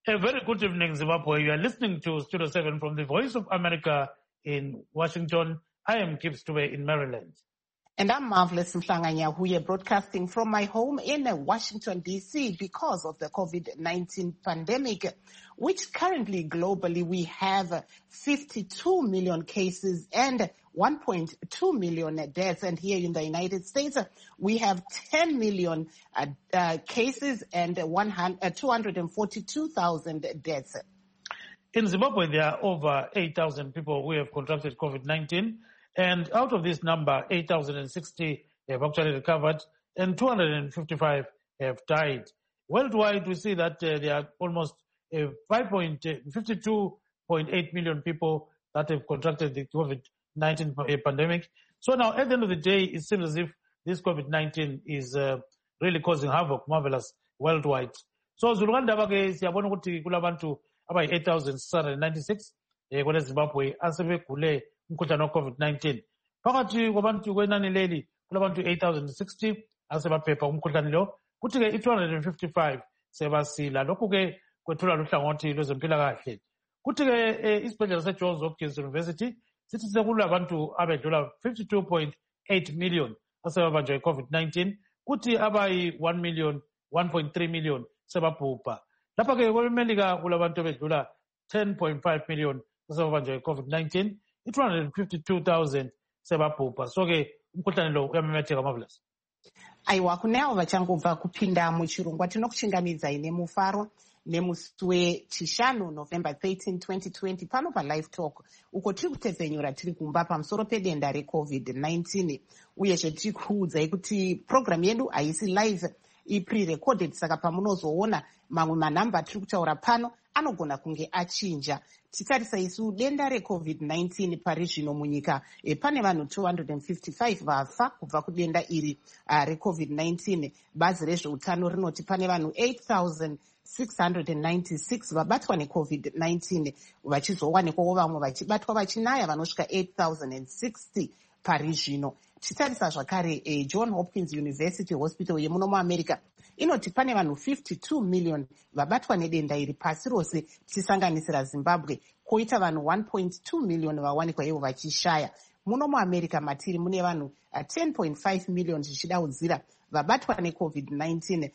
A very good evening, Zimbabwe. You are listening to Studio 7 from the Voice of America in Washington. I am Kip Stube in Maryland. And I'm Marvelous Mhlanga-Nyahuye, broadcasting from my home in Washington, D.C. because of the COVID-19 pandemic, which currently globally we have 52 million cases and 1.2 million deaths. And here in the United States, we have 10 million cases and 242,000 deaths. In Zimbabwe, there are over 8,000 people who have contracted COVID-19. And out of this number, 8,060 have actually recovered and 255 have died. Worldwide, we see that there are almost 52.8 million people that have contracted the COVID-19 pandemic. So now, at the end of the day, it seems as if this COVID-19 is really causing havoc, marvelous, worldwide. So, Zulugandabage, siyabona ukuthi kulabantu abayi 8,696 kwele Zimbabwe asebegule umkhuhlane we-COVID-19. Phakathi kwabantu kwenani leli kulabantu 8,060 asebaphepha umkhuhlane lo, kuthi-ke i-255 sebasila. Lokhu-ke kwethula luhlangothi lwezempilakahle. Kuthi-ke isibhedlela se-Johns Hopkins University sithi sekulabantu abedlula 52.8 million asebabanjwa i-COVID-19, kuthi abayi 1.3 million sebabhubha. Lapha-ke kwelemelika kulabantu abedlula 10.5 million asebabanjwa i-COVID-19, 252,000 sebabhubha. So-ke umkhuhlane lo uyamemetheka, Marvelous. Aiwa, kuneavo vachangobva kupinda muchirongwa tinokuchingamidzai nemufaro nemusi wechishanu November 13, 2020 pano paLive Talk, uko tiri kutepfenyura tiri kumba pamusoro pedenda reCOVID-19, uyezve tiri kuudzai kuti programu yedu haisi live, ipre-recorded, saka pamunozoona mamwe manhamba tiri kutaura pano anogona kunge achinja. Titarisa isu denda reCOVID-19 pari zvino munyika pane vanhu 255 vafa kubva kudenda iri reCOVID-19. Bazi rezveutano rinoti pane vanhu 8,696 vabatwa neCOVID-19, vachizowanikwawo vamwe vachibatwa vachinaya vanosvika 8,060 pari zvino. Titarisa zvakare John Hopkins University Hospital yemuno muAmerica inoti pane vanhu 52 million vabatwa nedenda iri pasi rose tichisanganisira Zimbabwe, koita vanhu 1.2 million vawanikwa ivo vachishaya. Muno muAmerica matiri mune vanhu 10.5 million zvichidaudzira vabatwa neCOVID-19,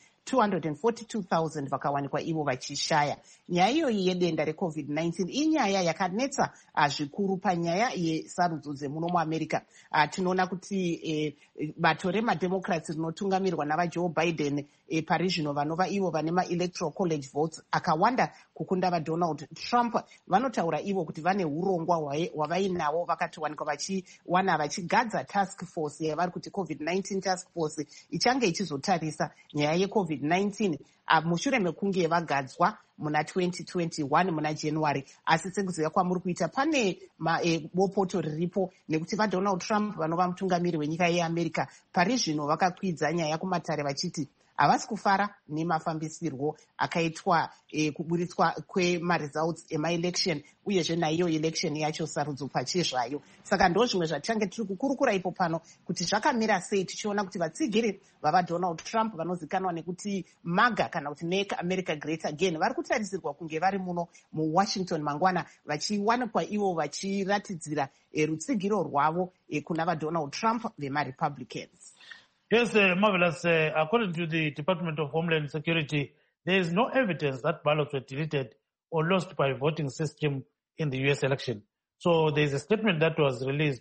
242,000 vakawanikwa ivo vachishaya. Nyaya iyoyi yedenda reCOVID-19 inyaya yakanetsa zvikuru panyaya yesarudzo dzemuno muAmerica. Tinoona kuti bato remademocrats rinotungamirwa navaJoe Biden pari zvino vanova ivo vane maelectoral college votes akawanda kukunda vaDonald Trump vanotaura ivo kuti vane urongwa hwavainavo vakati wanikwa vachigadza task force yavari kuti COVID-19 task force ichange ichizotarisa nyaya yeCOVID-19 mushure mekunge vagadzwa muna 2021 muna January. Asi sekuziva kwamuri kuita pane bopoto riripo nekuti vaDonald Trump vanova mutungamiri wenyika yeAmerica pari zvino vakakwidza nyaya kumatare vachiti havasi kufara nemafambisirwo akaitwa kuburitswa kwemaresults emaelection uyezve naiyo election yacho sarudzo pachezvayo. Saka ndo zvimwe zvatichange tiri kukurukura ipo pano kuti zvakamira sei, tichiona kuti vatsigiri vavaDonald Trump vanozikanwa nekuti MAGA kana kuti Make America Great Again vari kutarisirwa kunge vari muno muWashington mangwana vachiwanikwa ivo vachiratidzira rutsigiro rwavo kuna vaDonald Trump vemaRepublicans. Yes, Marvelous. According to the Department of Homeland Security, there is no evidence that ballots were deleted or lost by voting system in the U.S. election. So there is a statement that was released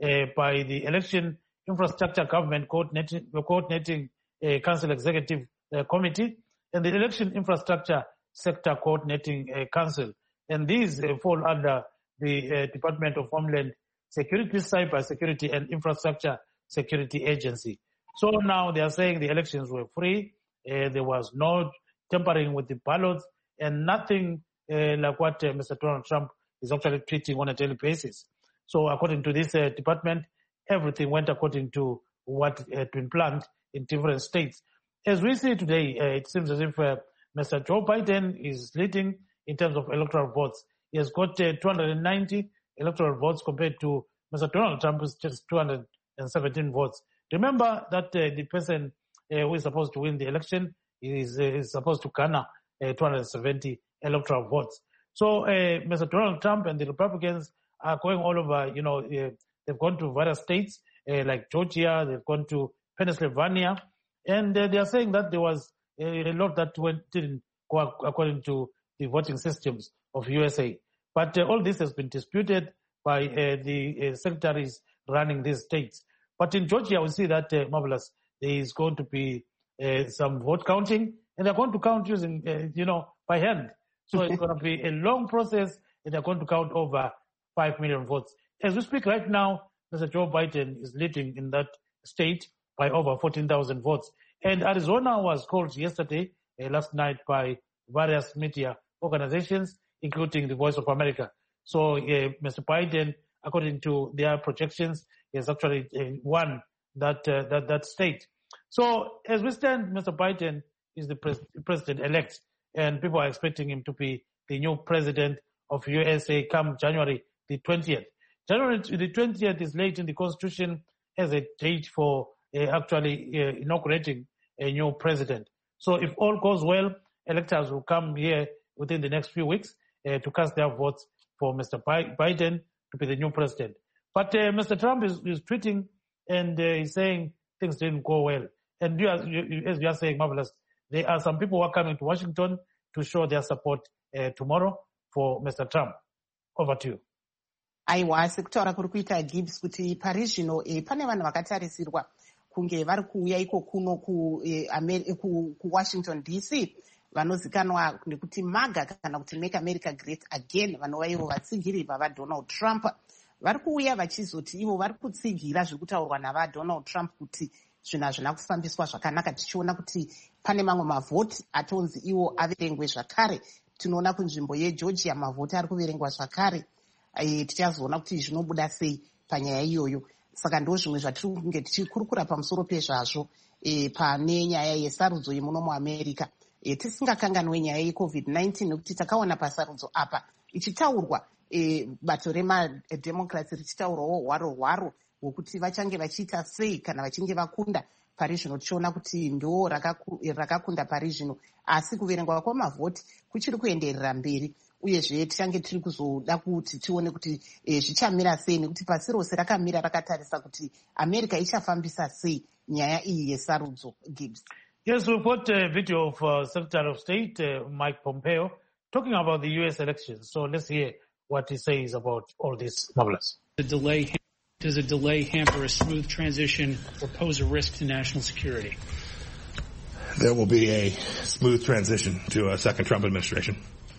by the Election Infrastructure Government Coordinating Council Executive Committee and the Election Infrastructure Sector Coordinating Council. And these fall under the Department of Homeland Security, Cyber Security and Infrastructure Security Agency. So now they are saying the elections were free, there was no tampering with the ballots, and nothing like what Mr. Donald Trump is actually tweeting on a daily basis. So according to this department, everything went according to what had been planned in different states. As we see today, it seems as if Mr. Joe Biden is leading in terms of electoral votes. He has got 290 electoral votes compared to Mr. Donald Trump, who's just 217 votes. Remember that the person who is supposed to win the election is supposed to garner 270 electoral votes. So Mr. Donald Trump and the Republicans are going all over. They've gone to various states like Georgia. They've gone to Pennsylvania, and they are saying that there was a lot that didn't go according to the voting systems of USA. But all this has been disputed by the secretaries running these states. But in Georgia, we see that, Marvelous, there is going to be some vote counting, and they're going to count using, by hand. So it's going to be a long process, and they're going to count over 5 million votes. As we speak right now, Mr. Joe Biden is leading in that state by over 14,000 votes. And Arizona was called yesterday, last night, by various media organizations, including the Voice of America. So Mr. Biden, according to their projections, has actually won that state. So as we stand, Mr. Biden is the president-elect, and people are expecting him to be the new president of USA come January the 20th. January the 20th is late in the Constitution as a date for actually inaugurating a new president. So if all goes well, electors will come here within the next few weeks to cast their votes for Mr. Biden to be the new president. But Mr. Trump is tweeting and he's saying things didn't go well. And as you are saying, Marvelous, there are some people who are coming to Washington to show their support tomorrow for Mr. Trump. Over to you. Aiwa, sekutaura kuri kuita Gibbs kuti pari zvino pane vanhu vakatarisirwa kunge vari kuuya iko kuno ku Washington DC vanozikanwa nekuti MAGA kana kuti Make America Great Again, vanova ivo vatsigiri vavaDonald Trump. Vari kuuya vachizoti ivo vari kutsigira zviri kutaurwa navaDonald Trump kuti zvinhu hazvina kufambiswa zvakanaka, tichiona kuti pane mamwe mavhoti atonzi iwo averengwe zvakare. Tinoona kunzvimbo yeGeorgia mavhoti ari kuverengwa zvakare. Tichazoona kuti zvinobuda sei panyaya iyoyo. Saka ndo zvimwe zvatiri kunge tichikurukura pamusoro pezvazvo pane nyaya yesarudzo yemuno muAmerica. Tisingakanganwe nyaya yeCovid-19 nekuti takaona pasarudzo apa ichitaurwa bato remademocrats richitaurawo hwaro hwokuti vachange vachiita sei kana vachinge vakunda pari zvino. Tichiona kuti ndo rakakunda pari zvino, asi kuverengwa kwamavhoti kuchiri kuenderera mberi. Uyezve tichange tiri kuzoda kuti tione kuti zvichamira sei, nekuti pasi rose rakamira rakatarisa kuti America ichafambisa sei nyaya iyi yesarudzo. Gibbs. Yes, we've got a video of Secretary of State Mike Pompeo talking about the U.S. elections. So let's hear what he says about all this. Marvelous. Does a delay hamper a smooth transition or pose a risk to national security? There will be a smooth transition to a second Trump administration.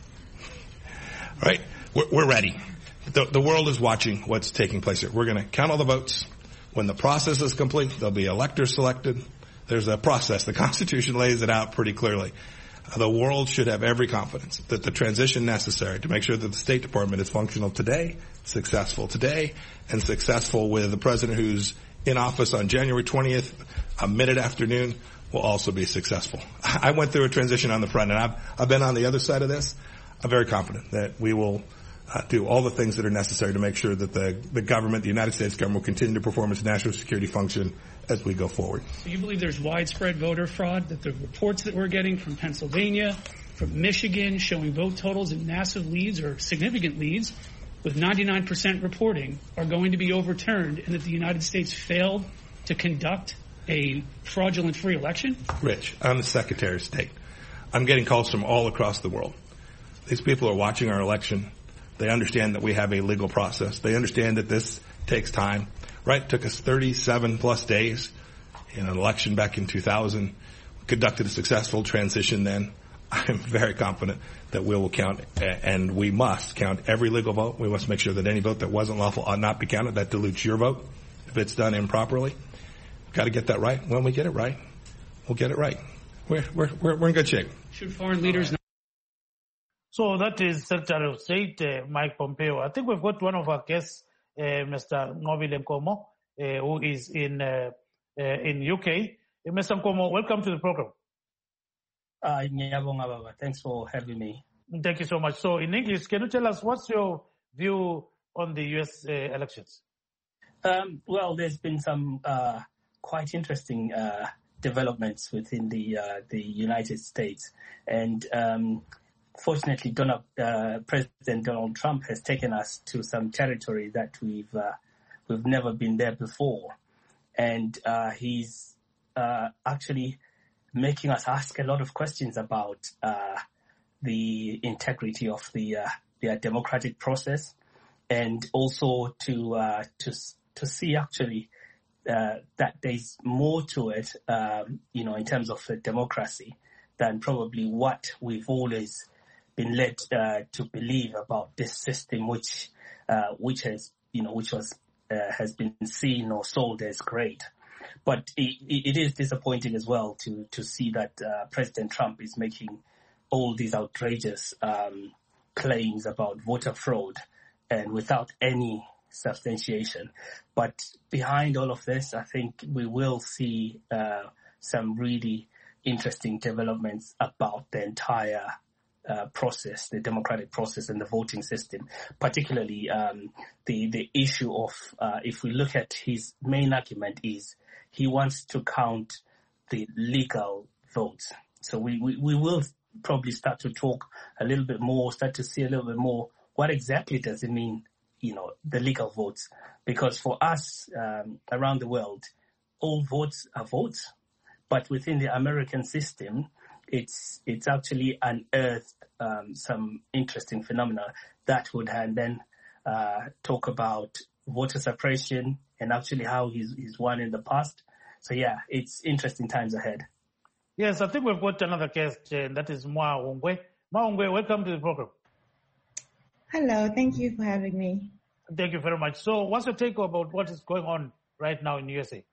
All right, we're ready. The world is watching what's taking place here. We're going to count all the votes. When the process is complete, there'll be electors selected. There's a process. The Constitution lays it out pretty clearly. The world should have every confidence that the transition necessary to make sure that the State Department is functional today, successful today, and successful with the president who's in office on January 20th, mid-afternoon, will also be successful. I went through a transition on the front, and I've been on the other side of this. I'm very confident that we will do all the things that are necessary to make sure that the government, the United States government, will continue to perform its national security function as we go forward. Do you believe there's widespread voter fraud, that the reports that we're getting from Pennsylvania, from Michigan, showing vote totals in massive leads or significant leads with 99% reporting are going to be overturned, and that the United States failed to conduct a fraudulent free election? Rich, I'm the Secretary of State. I'm getting calls from all across the world. These people are watching our election. They understand that we have a legal process. They understand that this takes time. Right? It took us 37 plus days in an election back in 2000. We conducted a successful transition then. I'm very confident that we will count, and we must count every legal vote. We must make sure that any vote that wasn't lawful ought not be counted. That dilutes your vote if it's done improperly. We've got to get that right. When we get it right, we'll get it right. We're in good shape. Should foreign leaders not? So that is Secretary of State Mike Pompeo. I think we've got one of our guests, Mr. Nqobile Nkomo, who is in UK. Mr. Nkomo, welcome to the program. Thanks for having me. Thank you so much. So in English, can you tell us what's your view on the U.S. elections? Well, there's been some quite interesting developments within the United States, and fortunately, President Donald Trump has taken us to some territory that we've never been there before, and he's actually making us ask a lot of questions about the integrity of the democratic process, and also to see actually that there's more to it, in terms of democracy than probably what we've always been led to believe about this system, which has been seen or sold as great. But it is disappointing as well to see that President Trump is making all these outrageous claims about voter fraud and without any substantiation. But behind all of this, I think we will see some really interesting developments about the entire process, the democratic process and the voting system, particularly the issue of, if we look at his main argument, is he wants to count the legal votes. So we will probably start to talk a little bit more, start to see a little bit more what exactly does it mean, the legal votes. Because for us around the world, all votes are votes. But within the American system, it's actually unearthed some interesting phenomena that would then talk about voter suppression and actually how he's won in the past. So yeah, it's interesting times ahead. Yes, I think we've got another guest, and that is Moa Ongwe. Moa Ongwe, welcome to the program. Hello, thank you for having me. Thank you very much. So what's your take about what is going on right now in the USA?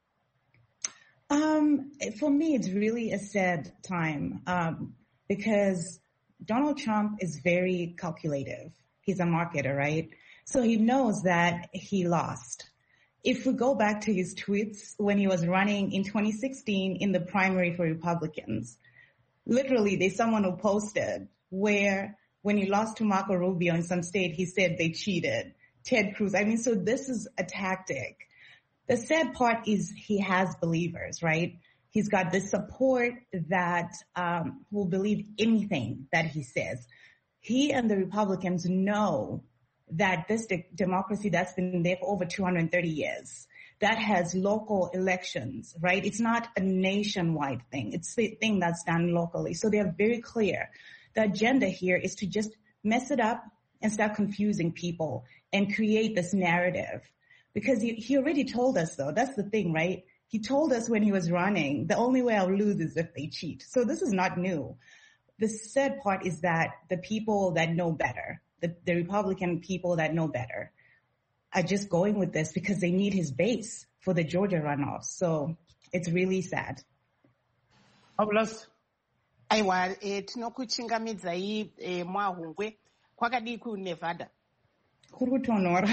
For me, it's really a sad time because Donald Trump is very calculative. He's a marketer, right? So he knows that he lost. If we go back to his tweets when he was running in 2016 in the primary for Republicans, literally there's someone who posted where when he lost to Marco Rubio in some state, he said they cheated. Ted Cruz. So this is a tactic. The sad part is he has believers, right? He's got this support that will believe anything that he says. He and the Republicans know that this democracy that's been there for over 230 years, that has local elections, right? It's not a nationwide thing. It's the thing that's done locally. So they're very clear. The agenda here is to just mess it up and start confusing people and create this narrative. Because he already told us, though. That's the thing, right? He told us when he was running, the only way I'll lose is if they cheat. So this is not new. The sad part is that the people that know better, the Republican people that know better, are just going with this because they need his base for the Georgia runoff. So it's really sad. Abulas. Aiwa, tinokuchingamidzai Mwahungwe kwakadii kuNevada. Kurutonora.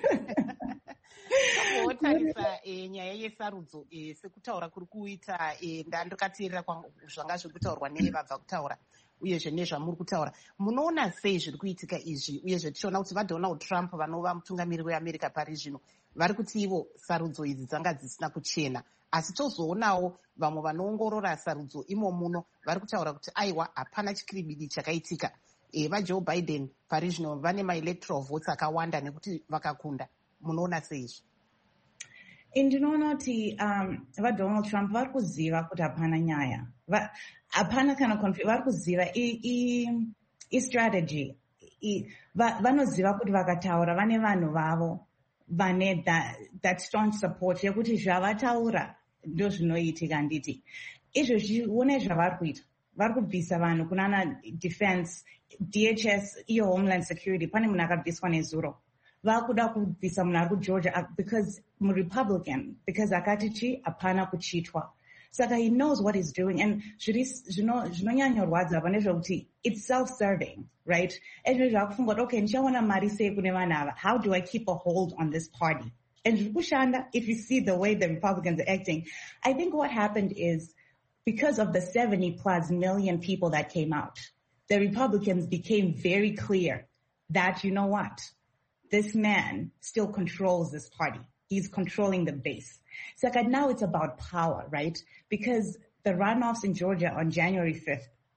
Wotarisa nyaya yesarudzo sekutaura kuri kuita ndandakateerera zvanga zviri kutaurwa nevabva kutaura uyezve nezvamuri kutaura, munoona sei zviri kuitika izvi uyezve tichiona kuti vaDonald Trump vanova mutungamiri weAmerica pari zvino vari kuti ivo sarudzo idzi dzanga dzisina kuchena, asi tozoonawo vamwe vanoongorora sarudzo imo muno vari kutaura kuti aiwa hapana chikiribidi chakaitika. VaJoe Biden pari zvino vane maelectoral votes akawanda nekuti vakakunda. Munoona sei izvi? Ndinoona kuti vaDonald Trump vari kuziva kuti hapana nyaya, hapana kana vari kuziva strategy. Vanoziva kuti vakataura vane vanhu vavo vane that staunch support yekuti zvavataura ndo zvinoitika. Handiti izvozvi one zvavari kuita, vari kubvisa vanhu kunana defense, DHS iyo Homeland Security. Pane munhu akabviswa nezuro, vakuda kubvisa munhu ari kuGeorgia because muRepublican, because akati chi hapana kuchitwa. Saka he knows what he's doing, and zvinonyanyorwadza pane zvokuti it's self-serving, right? Ezvo zvakufunga kuti okay, ndichawana mari sei kune vanhu ava, how do I keep a hold on this party? And zvikushanda, if you see the way the Republicans are acting. I think what happened is because of the 70+ million people that came out, the Republicans became very clear that, you know what, this man still controls this party. He's controlling the base. So now it's about power, right? Because the runoffs in Georgia on January 5th,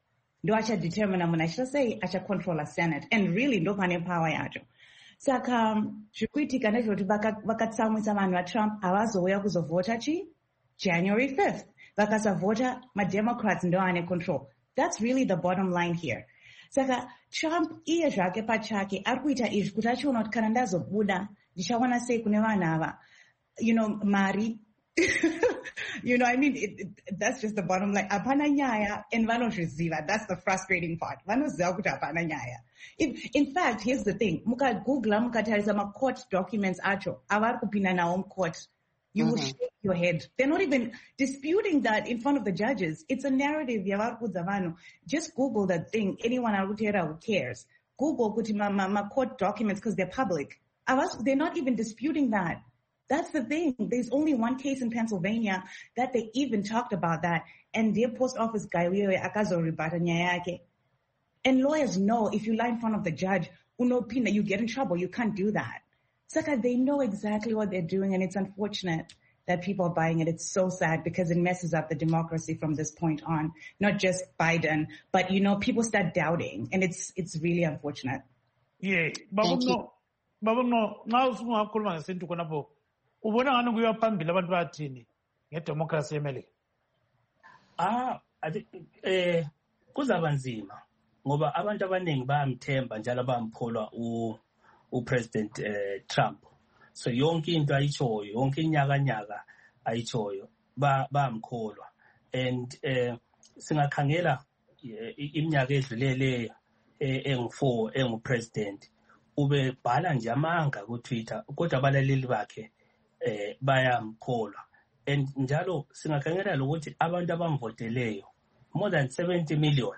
ndo achadetermina munhu achitosei achacontrola Senate, and really ndo pane power yacho. Saka zvikuitika ndezvekuti vakatsamwisa vanhu vaTrump havazouya kuzovhota January 5th. Vakasavhota maDemocrats ndo ane control. That's really the bottom line here. Saka Trump iye zvake pachake ari kuita izvi kuti achiona kuti kana ndazobuda ndichawana sei kune vanhu ava, mari. I mean, that's just the bottom line. Hapana nyaya, and vanozviziva. That's the frustrating part. Vanoziva kuti hapana nyaya. In fact, here's the thing. Mukagoogla, mukatarisa ma-court documents acho, avari kupinda nawo court. You will shake your head. They're not even disputing that in front of the judges. It's a narrative. Just Google that thing. Anyone who cares. Google ma court documents because they're public. They're not even disputing that. That's the thing. There's only one case in Pennsylvania that they even talked about that. And their post office guy, and lawyers know if you lie in front of the judge, you get in trouble. You can't do that. Saka, they know exactly what they're doing, and it's unfortunate that people are buying it. It's so sad because it messes up the democracy from this point on. Not just Biden, but people start doubting, and it's really unfortunate. Yeah, Babamno, now usungakhuluma ngesintu khonapho. Ubona ngani kuyiwa phambili abantu bathini ngedemocracy eMelika? I think kuzaba nzima ngoba abantu abaningi bayamthemba njalo bayamkholwa uPresident Trump. So yonke into ayichoyo, yonke inyaka ayichoyo bayamkholwa. And singakhangela iminyaka edlulele engu4 engupresident ube bhala nje amanga ku Twitter kodwa abalaleli bakhe bayamkholwa. And njalo singakhangela ukuthi abantu abamvoteleyo more than 70 million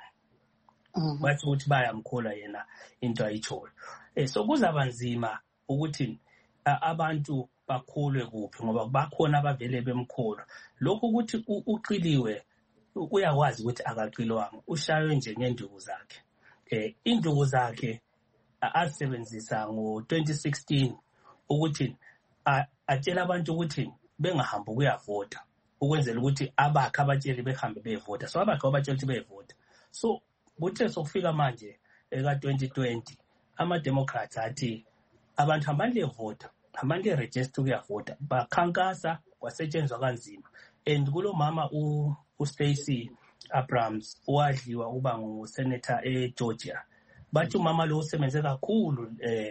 bathi ukuthi bayamkholwa yena into ayichoyo. So kuzaba nzima ukuthi abantu bakholwe kuphi ngoba bakhona abavele bemkholwa. Lokho ukuthi uqiliwe uyakwazi ukuthi akaqilwanga, ushaywe nje ngenduku zakhe. Induku zakhe asebenzisa ngo2016 ukuthi atshela abantu ukuthi bengahambi ukuyavota ukwenzela ukuthi abakhe abatsheli behambe bevota. So abakhe abatsheli ukuthi bevota. So kuthe sokufika manje eka2020 ama-Democrats athi abantu hambani levota, hambani le-register ukuyavota, bakhankasa kwasetshenzwa kanzima. And kulo mama uStacey Abrams wadliwa uba ngusenator eGeorgia. Bathi umama lo usebenze kakhulu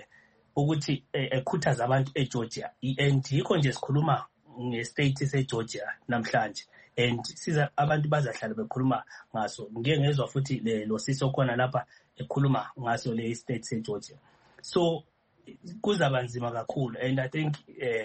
ukuthi ekhuthaza abantu eGeorgia. And yikho nje sikhuluma ngestate seGeorgia namhlanje. And siza abantu bazahlala bekhuluma ngaso. Ngeke ngezwe futhi lo siso khona lapha ekhuluma ngaso le state seGeorgia. So kuzaba nzima kakhulu, and I think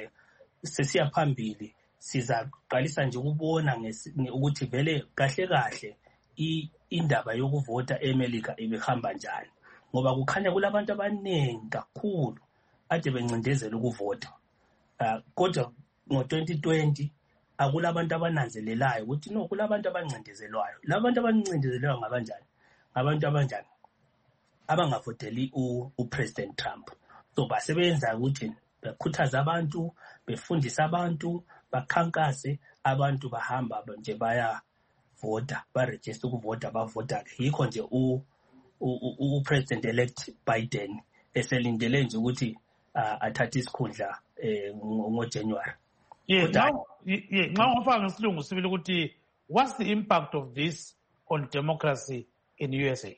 sesiya phambili sizaqalisa nje ukubona ukuthi vele kahle indaba yokuvota eMelika ibihamba njani, ngoba kukhanya kulabantu abaningi kakhulu ade bencindezela ukuvota. Kodwa ngo2020 akulabantu abananzelelayo ukuthi no kulabantu abancindezelwayo. Labantu abancindezelwayo ngabanjani? Abantu abanjani? Abangavoteli uPresident Trump. So basebenza ukuthi bekhuthaza abantu, befundisa abantu, bakhankase, abantu bahamba nje baya vota, baregister ukuvota, bavota. Yikho nje uPresident elect Biden eselindele nje ukuthi athathe isikhundla ngoJanuary. Now ngifaka ngesilungu sibili ukuthi what's the impact of this on democracy in USA?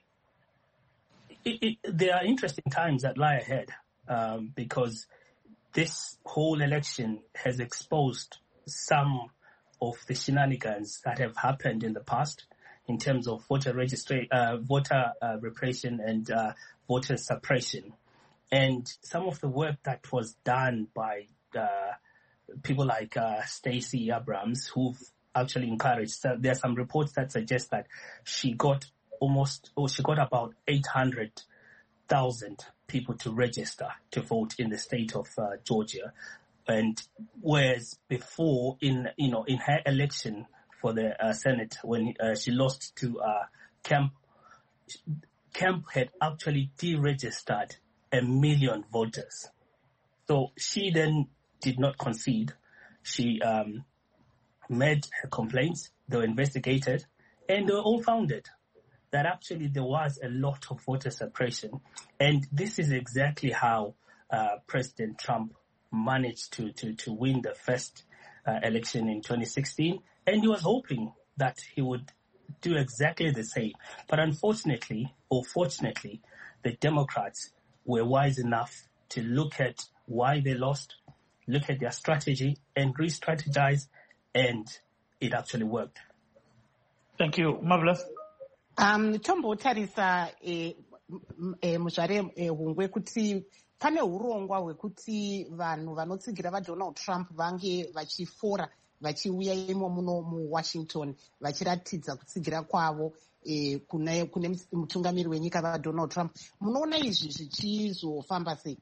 There are interesting times that lie ahead because this whole election has exposed some of the shenanigans that have happened in the past in terms of voter repression and voter suppression. And some of the work that was done by people like Stacey Abrams, who've actually encouraged. There are some reports that suggest that she got about 800,000 people to register to vote in the state of Georgia, and whereas before in her election for the Senate when she lost to Kemp had actually deregistered 1 million voters. So she then did not concede. She made her complaints. They were investigated, and they were all founded. that actually there was a lot of voter suppression. And this is exactly how President Trump managed to win the first election in 2016. And he was hoping that he would do exactly the same. But unfortunately, or fortunately, the Democrats were wise enough to look at why they lost, look at their strategy, and re-strategize, and it actually worked. Thank you. Marvelous. Tombotarisa muzvare hungwe kuti pane urongwa hwekuti vanhu vanotsigira vaDonald Trump vange vachifora vachiuya imo muno muWashington vachiratidza kutsigira kwavo kune mutungamiri wenyika vaDonald Trump. Munoona izvi zvichizofamba sei?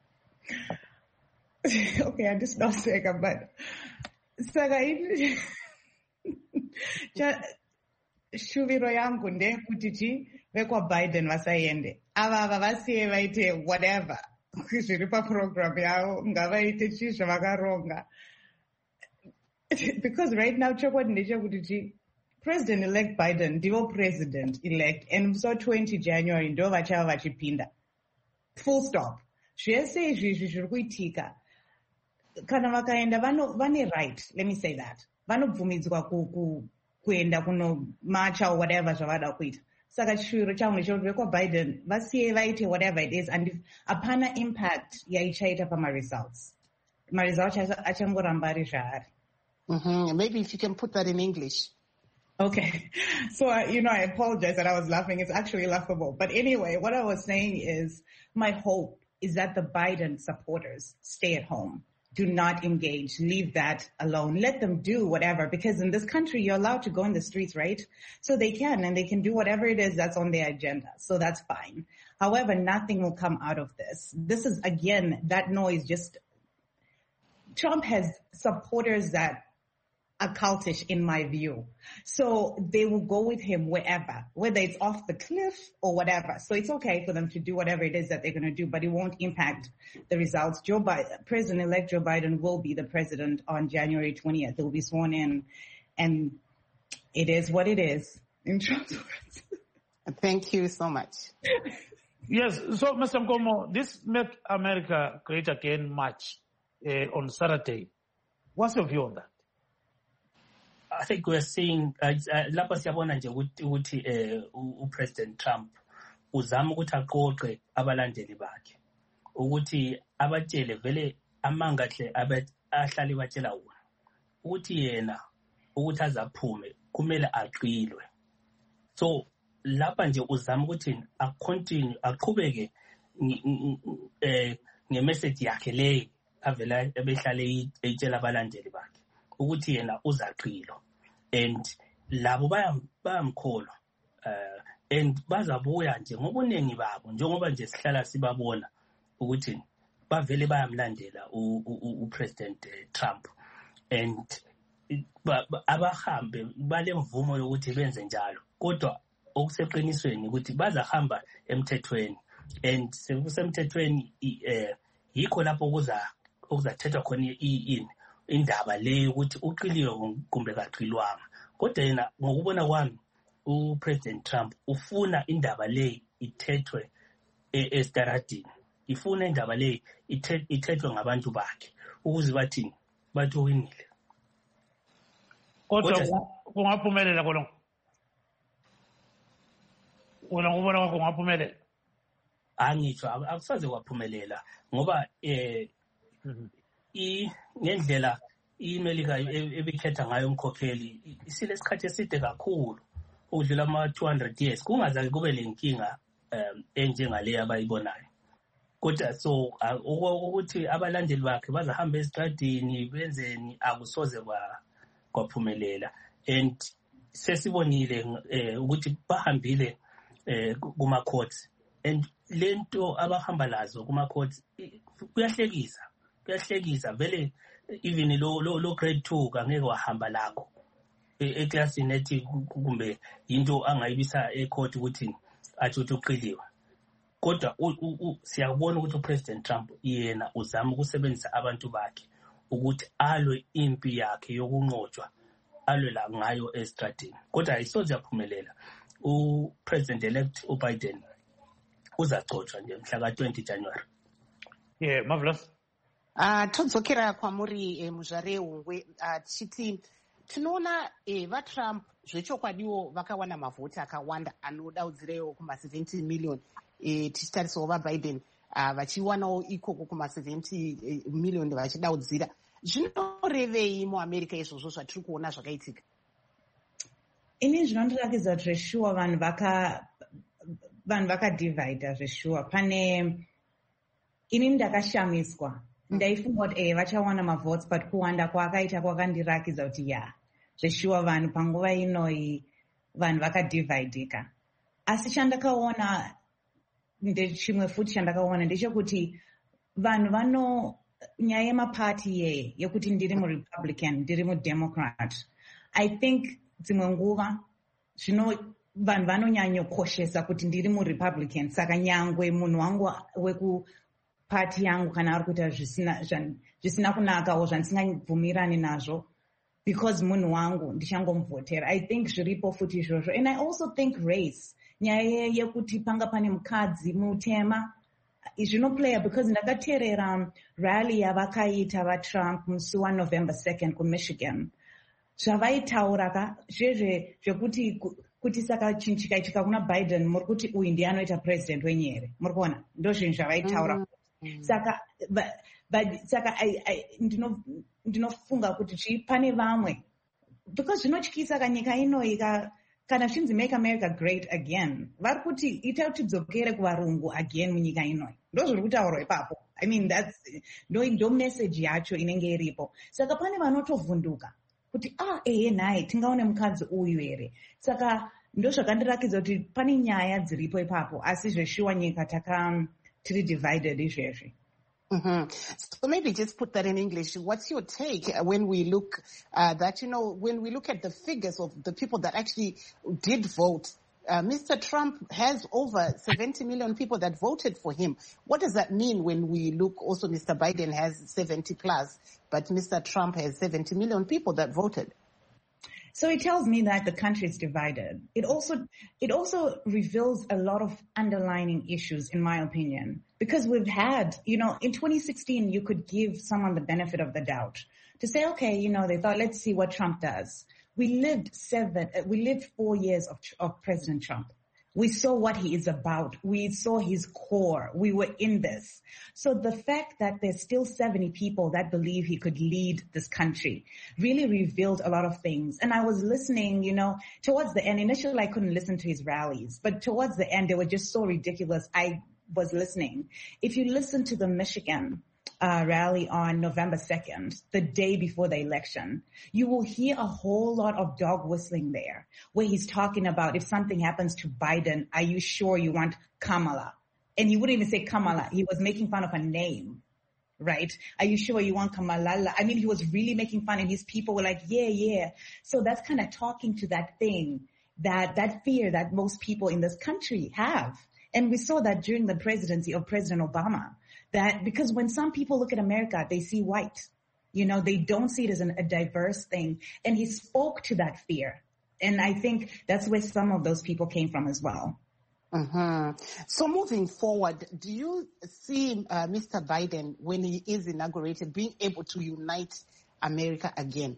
Okay, handisnoseka, but saka shuviro yangu ndeyekuti vekwaBiden vasaende ava vasiye vaite whatever zviri paprogram yavo, ngavaite chii zvavakaronga, because right now chokwadi ndechekuti President-elect Biden ndivo president-elect, and so 20 January ndo vachava vachipinda, full stop. Zvese izvi zviri kuitika kana vakaenda vane right, let me say that, vanobvumidzwa kuenda kunomacha or whatever zvavada kuita. Saka chiro changu ndechekuti vekwaBiden vasiye vaite whatever it is, and hapana impact yaichaita pamaresults. Maresults achangoramba ari zvaari. Maybe if you can put that in English. Okay. So, I apologize that I was laughing. It's actually laughable. But anyway, what I was saying is my hope is that the Biden supporters stay at home. Do not engage. Leave that alone. Let them do whatever, because in this country, you're allowed to go in the streets, right? So they can, and they can do whatever it is that's on their agenda. So that's fine. However, nothing will come out of this. This is, again, that noise just... Trump has supporters that are cultish, in my view. So they will go with him wherever, whether it's off the cliff or whatever. So it's okay for them to do whatever it is that they're going to do, but it won't impact the results. President-elect Joe Biden will be the president on January 20th. He'll be sworn in, and it is what it is in Trump's words. Thank you so much. Yes, so Mr. Mkomo, this Make America Great Again march on Saturday. What's your view on that? I think we're seeing lapha siyabona nje ukuthi uPresident Trump uzama ukuthi aqoqe abalandeli bakhe ukuthi abatshele vele amangahle ahlali batshela wona ukuthi yena ukuthi azaphume kumele aqilwe. So lapha nje uzama ukuthi aqhubeke ngemessage yakhe le avela ebehlale etshela abalandeli bakhe ukuthi yena uzaqilo, and labo bayamkholwa and bazabuya nje ngobuningi babo njengoba nje sihlala sibabona ukuthi bavele bayamlandela uPresident Trump, and abahambe balemvumo yokuthi benze njalo, kodwa okuseqinisweni ukuthi bazahamba emthethweni, and sekusemthethweni yikho lapho okuzathethwa khona indaba le ukuthi uqiliwe kumbe kaqilwanga. Kodwa yena ngokubona kwami uPresident Trump ufuna indaba le ithethwe estaradini, ifuna indaba le ithethwe ngabantu bakhe ukuze bathi winile. Kodwa kungaphumelela khona. Wena ngubona kwakho kungaphumelela? Angitsho akusaze kwaphumelela ngoba ngendlela iMelika ebikhetha ngayo umkhokheli isilesikhathi eside kakhulu udlula ama-200 years kungazake kube lenkinga enjengale abayibonayo. Kodwa so ukuthi abalandeli bakhe bazahamba ezitradini benzeni akusoze kwaphumelela, and sesibonile ukuthi bahambile kuma-courts, and lento abahamba lazo kuma-courts kuyahlekisa vele. Even lo grade 2 angeke wahamba lakho eclassini ethi kumbe into angayibisa ecourt ukuthi athi uqiliwe. Kodwa siyabona ukuthi uPresident Trump yena uzama ukusebenzisa abantu bakhe ukuthi alwe impi yakhe yokunqotshwa alwe la ngayo estradini, kodwa ayisoze yaphumelela. upresident-elect uBiden uzacotshwa nje mhla ka-20 January. Yeah, marvelous. Todzokera kwamuri muzvare hungwe tichiti tinoona vatrump zvechokwadiwo vakawana mavhoti akawanda anodaudzirewo kuma-70 million tichitarisawo vaBiden vachiwanawo ikoko kuma-70 million vachidaudzira. Zvinorevei muamerica izvozvo zvatiri kuona zvakaitika? Ini zvinondirakidza kuti zveshuwa vanhu vakadivhaidha zveshuwa. Pane ini ndakashamiswa, ndaifunga kuti vachawana mavhotsi, but kuwanda kwaakaita kwakandirakidza kuti zveshuwa vanhu panguva inoi vanhu vakadivhaidhika. Asi chandakaona ndechimwe futi chandakaona ndechekuti vanhu nyaya yemapati yekuti ndiri muRepublican ndiri muDemocrat, I think dzimwe nguva vanhu vanonyanyokoshesa kuti ndiri muRepublican, saka nyangwe munhu wangu wekupati yangu kana ari kuita zvisina kunakawo zvandisingabvumirani nazvo, because munhu wangu ndichangomuvhotera. I think zviripo futi izvozvo. And I also think race, nyaya yekuti panga pane mukadzi mutema, zvinoplaya, because ndakateerera rally yavakaita vaTrump musi waNovember 2nd kuMichigan. Zvavaitaura zvekuti saka chinhu chikaitika kuna Biden muri kuti uyu ndiye anoita president wenyere, muri kuona, ndo zvinhu zvavaitaura. Saka ndinofunga kuti pane vamwe, because zvinotyisa kanyika inoi kana zvichinzi make America great again, vari kuti itai kuti tidzokere kuvarungu again munyika inoi. Ndo zviri kutaurwa ipapo. I mean, ndo message yacho inenge iripo. Saka pane vanotovhunduka kuti naye tingaone mukadzi uyu here. Saka ndo zvakandirakidza kuti pane nyaya dziripo ipapo, asi zveshuwa nyika tiri divided izvezvi. So maybe just put that in English. What's your take when we look when we look at the figures of the people that actually did vote? Mr. Trump has over 70 million people that voted for him. What does that mean when we look also Mr. Biden has 70 plus, but Mr. Trump has 70 million people that voted? So it tells me that the country is divided. It also reveals a lot of underlying issues, in my opinion, because we've had, in 2016, you could give someone the benefit of the doubt to say, okay, they thought, let's see what Trump does. We lived 4 years of President Trump. We saw what he is about. We saw his core. We were in this. So the fact that there's still 70 people that believe he could lead this country really revealed a lot of things. And I was listening, towards the end. Initially, I couldn't listen to his rallies, but towards the end, they were just so ridiculous. I was listening. If you listen to the Michigan rally on November 2nd, the day before the election, you will hear a whole lot of dog whistling there, where he's talking about if something happens to Biden, are you sure you want Kamala? And he wouldn't even say Kamala. He was making fun of her name, right? Are you sure you want Kamala? I mean, he was really making fun, and his people were like, yeah. So that's kind of talking to that thing, that fear that most people in this country have. And we saw that during the presidency of President Obama. That because when some people look at America, they see white, they don't see it as a diverse thing. And he spoke to that fear. And I think that's where some of those people came from as well. So moving forward, do you see Mr. Biden, when he is inaugurated, being able to unite America again?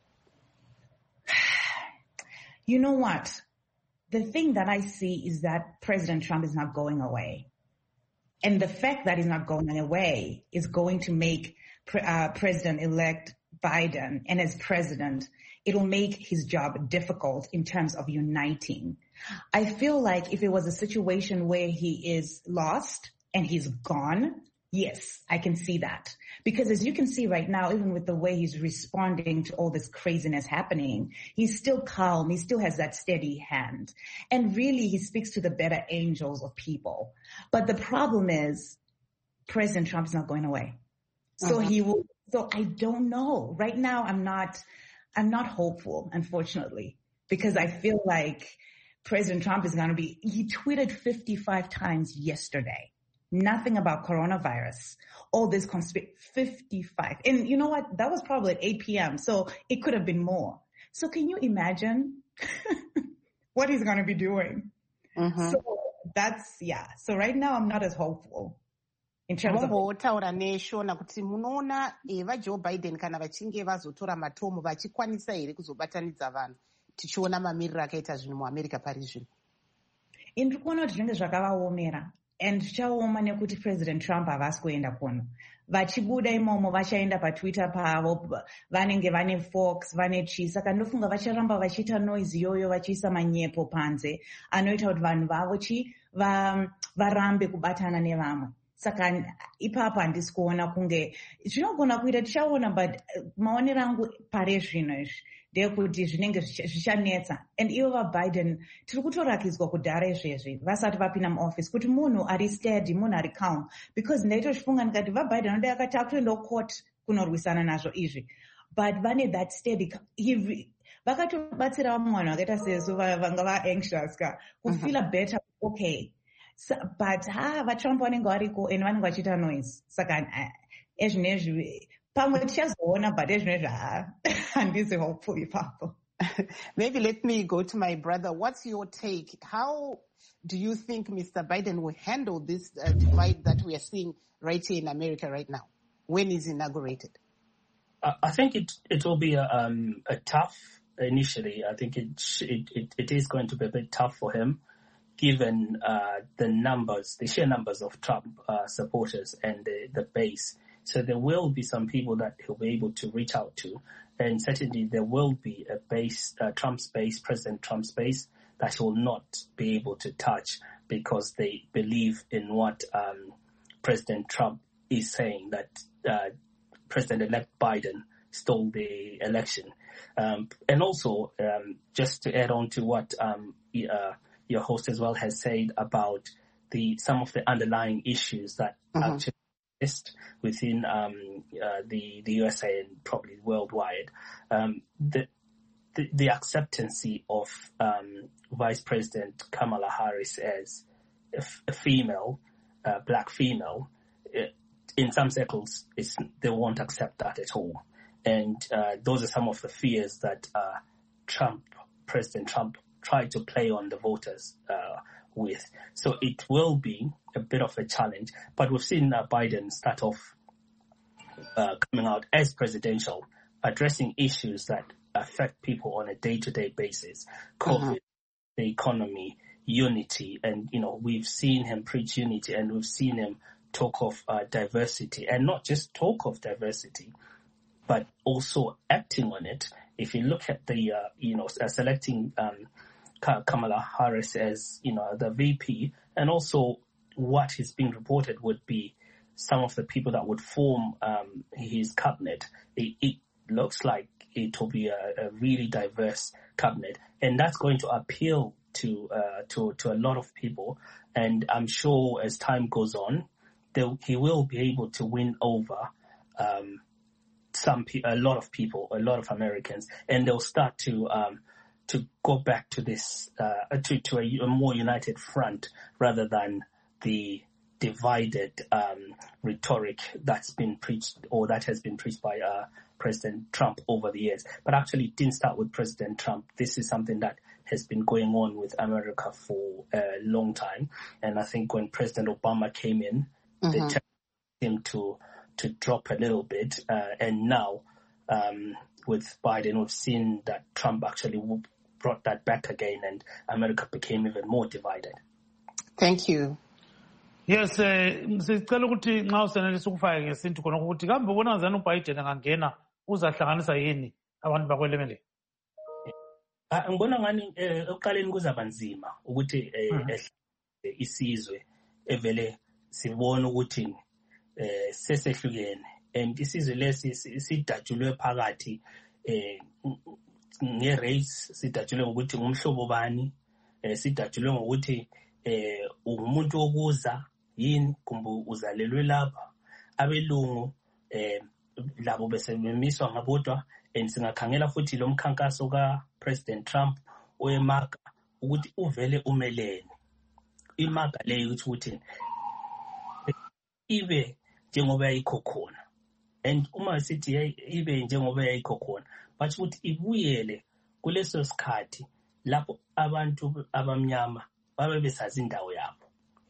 You know what? The thing that I see is that President Trump is not going away. And the fact that he's not going away is going to make President-elect Biden, and as president, it'll make his job difficult in terms of uniting. I feel like if it was a situation where he is lost and he's gone, yes, I can see that. Because as you can see right now, even with the way he's responding to all this craziness happening, he's still calm. He still has that steady hand. And really, he speaks to the better angels of people. But the problem is President Trump is not going away. So so I don't know. Right now, I'm not hopeful, unfortunately, because I feel like President Trump is going to he tweeted 55 times yesterday. Nothing about coronavirus. All this 55. And you know what? That was probably at 8 p.m. So it could have been more. So can you imagine what he's going to be doing. So that's, so right now I'm not as hopeful in terms of... Taura neshona kuti munoona Joe Biden kana vachinge vazotora matomo vachikwanisa here kuzobatanidza vanhu tichiona mamiriro akaita zvinhu muAmerica pari zvino. Ndiri kuona kuti zvinenge zvakavaomera and zvichaoma nekuti President Trump havasi kuenda kuno. Vachibuda imomo vachaenda paTwitter pavo, vanenge vane Fox, vane chi, saka ndofunga vacharamba vachiita noise iyoyo vachiisa manyepo panze anoita kuti vanhu vavo varambe kubatana nevamwe. Saka ipapo handisi kuona kunge zvinogona kuita, tichaona, but maonero angu pare zvino izvi ndeyekuti zvinenge zvichanetsa. And ivo vaBiden tiri kutorakidzwa kudhara izvezvi vasati vapinda muoffice kuti munhu ari steady, munhu ari calm, because ndaitozvifunga ndikati vaBiden anodai akati akuendawo court kunorwisana nazvo izvi, but vane that steady. Vakatobatsira vamwe vanhu vakaita sesu vanga va-anxious ka kufila better, okay. But vaTrump vanenge variko and vanenge vachiita noise, saka ezvinezvi pamwe tichazoona, but ezvinezvi handisi hopeful ipapo. Maybe let me go to my brother. What's your take? How do you think Mr. Biden will handle this divide that we are seeing right here in America right now when he's inaugurated? I think it will be a tough initially. I think it is going to be a bit tough for him, given the sheer numbers of Trump supporters and the base. So there will be some people that he'll be able to reach out to. And certainly there will be a base, Trump's base, President Trump's base, that he will not be able to touch because they believe in what President Trump is saying, that President-elect Biden stole the election. And also, just to add on to what your host as well has said about some of the underlying issues that actually exist within the USA and probably worldwide. The acceptancy of Vice President Kamala Harris as a female, black female, in some circles, they won't accept that at all. And those are some of the fears that President Trump tried to play on the voters with. So it will be a bit of a challenge. But we've seen Biden start off coming out as presidential, addressing issues that affect people on a day-to-day basis. COVID, the economy, unity. And, we've seen him preach unity, and we've seen him talk of diversity, and not just talk of diversity, but also acting on it. If you look at the, selecting Kamala Harris as, the VP, and also what is being reported would be some of the people that would form his cabinet. It looks like it will be a really diverse cabinet, and that's going to appeal to a lot of people. And I'm sure as time goes on, he will be able to win over a lot of people, a lot of Americans, and they'll start to go back to this to a more united front rather than the divided rhetoric that's been preached, or that has been preached by President Trump over the years. But actually, it didn't start with President Trump. This is something that has been going on with America for a long time. And I think when President Obama came in, they told him to drop a little bit. And now, with Biden, we've seen that Trump actually brought that back again, and America became even more divided. Thank you. Yes, sicela ukuthi nxa usenelisa ukufaka ngesintu khona ukuthi kambe ubona ngani uBiden angangena uzahlanganisa yini abantu bakweLemele? Ngibona ngani ekuqaleni kuzaba nzima ukuthi isizwe evele sibone ukuthi sesehlukene, and isizwe lesi sidatshulwe phakathi nge-race, sidatshulwe ngokuthi ngumhlobo bani, sidatshulwe ngokuthi umuntu wokuza yini kumbe uzalelwe lapha. Abelungu labo besebemiswa ngabodwa, and singakhangela futhi lo mkhankaso ka-President Trump oyemaga ukuthi uvele umelene. Imaga leyo ukuthi ibe njengoba yayikho khona, and uma sithi ibe njengoba yayikho khona, bathi ukuthi ibuyele kuleso sikhathi lapho abantu abamnyama babe besazi indawo yabo.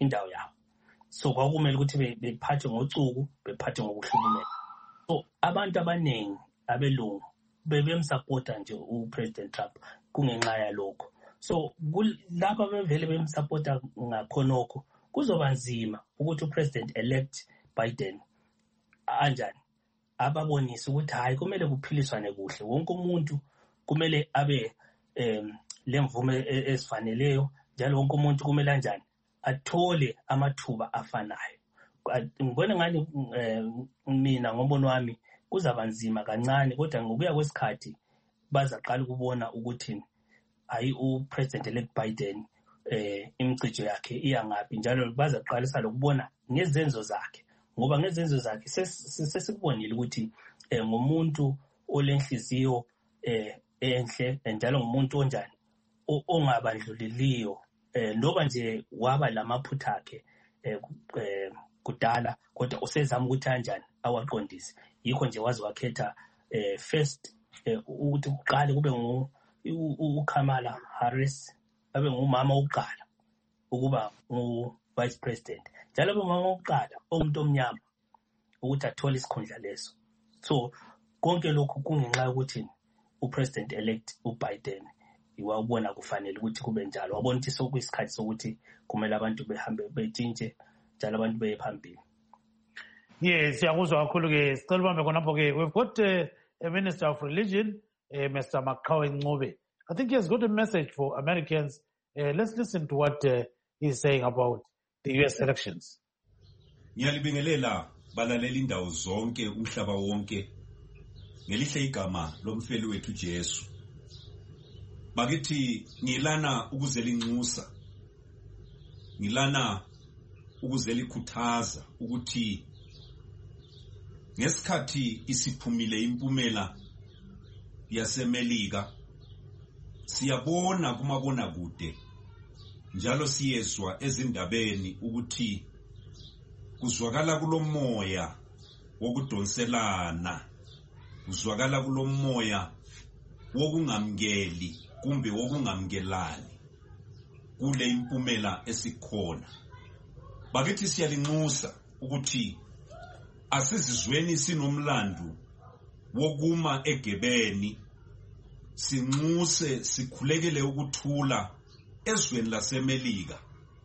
So kwakumele ukuthi bephathe ngocuku, bephathe ngokuhlukumeza. So abantu abaningi abelungu bebemsupporta nje uPresident Trump kungenxa yalokho. So lapha bevele bemsupporta ngakhonokho kuzoba nzima ukuthi uPresident elect Biden anjani ababonisa ukuthi hayi kumele kuphiliswane kuhle, wonke umuntu kumele abe lemvume esifaneleyo, njalo wonke umuntu kumele kanjani athole amathuba afanayo. Ngibona ngani mina ngombono wami kuzaba nzima kancane, kodwa ngokuya kwesikhathi bazaqala ukubona ukuthi hayi uPresident elect Biden imicijo yakhe iyangapi, njalo bazaqalisa lokubona ngezenzo zakhe, ngoba ngezenzo zakhe sesikubonile ukuthi ngumuntu olenhliziyo enhle, njalo ngumuntu onjani ongabandluliliyo, ndoba nje waba lamaphutha akhe kudala, kodwa usezama ukuthi kanjani awaqondise. Yikho nje wazi wakhetha first ukuthi uqale kube uKamala Harris, abe ngumama wokuqala ukuba ngu-vice president, njalo abe ngumama wokuqala umuntu omnyama ukuthi athole isikhundla leso. So konke lokhu kungenxa yokuthi uPresident elect uBiden iwabona kufanele ukuthi kube njalo, wabona ukuthi sokuyisikhathi sokuthi kumele abantu behambe betshintshe, njalo abantu beye phambili. Yes, siyakuzwa kakhulu ke. Sicela ubambe khonapho ke. We've got a Minister of Religion, Mr. Makhawe Ncube. I think he has got a message for Americans. Let's listen to what he's saying about the US elections. Ngiyalibingelela balaleli indawo zonke umhlaba wonke ngelihle igama lomfeli wethu Jesu. Bakithi ngilana ukuzela inxusa, ngilana ukuzela ikhuthaza ukuthi ngesikhathi isiphumile impumela yaseMelika siyabona kumabona kude, njalo siyezwa ezindabeni ukuthi kuzwakala kulomoya wokudonselana, kuzwakala kulomoya wokungamkeli kumbe wokungamkelani kule impumela esikhona. Bakithi siyalinxusa ukuthi asizizweni sinomlandu wokuma egebeni, sinxuse sikhulekele ukuthula ezweni laseMelika.